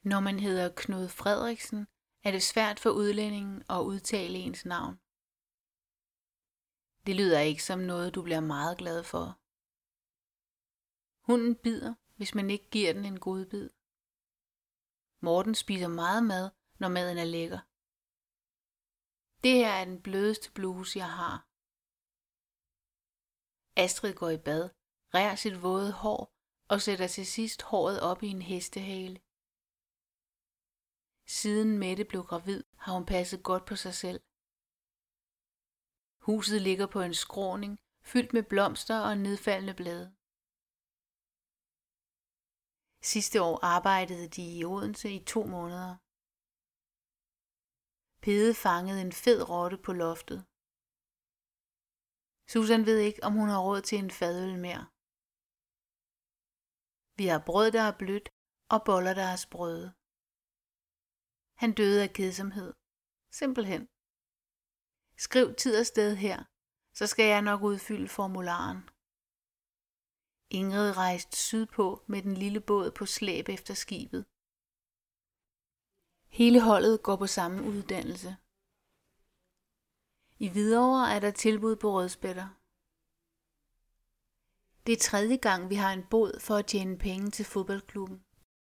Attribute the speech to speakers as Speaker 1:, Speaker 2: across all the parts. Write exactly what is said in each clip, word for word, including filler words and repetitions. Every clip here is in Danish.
Speaker 1: Når man hedder Knud Frederiksen, er det svært for udlændingen at udtale ens navn. Det lyder ikke som noget, du bliver meget glad for. Hunden bider, hvis man ikke giver den en godbid. Morten spiser meget mad, når maden er lækker. Det her er den blødeste bluse, jeg har. Astrid går i bad, rær sit våde hår og sætter til sidst håret op i en hestehale. Siden Mette blev gravid, har hun passet godt på sig selv. Huset ligger på en skråning, fyldt med blomster og nedfaldende blade. Sidste år arbejdede de i Odense i to måneder. Pede fangede en fed rotte på loftet. Susan ved ikke, om hun har råd til en fadøl mere. Vi har brød, der er blødt, og boller, der er sprøde. Han døde af kedsomhed. Simpelthen. Skriv tid og sted her, så skal jeg nok udfylde formularen. Ingrid rejste sydpå med den lille båd på slæb efter skibet. Hele holdet går på samme uddannelse. I Hvidovre er der tilbud på rødspætter. Det er tredje gang, vi har en båd for at tjene penge til fodboldklubben.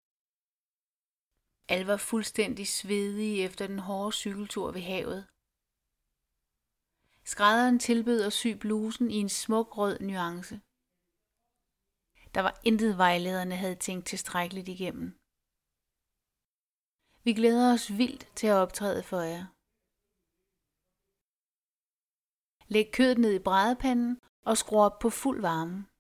Speaker 1: Alle var fuldstændig svedige efter den hårde cykeltur ved havet. Skrædderen tilbød at sy blusen i en smuk rød nuance. Der var intet vejlederne havde tænkt tilstrækkeligt igennem. Vi glæder os vildt til at optræde for jer. Læg kødet ned i bradepanden og skru op på fuld varme.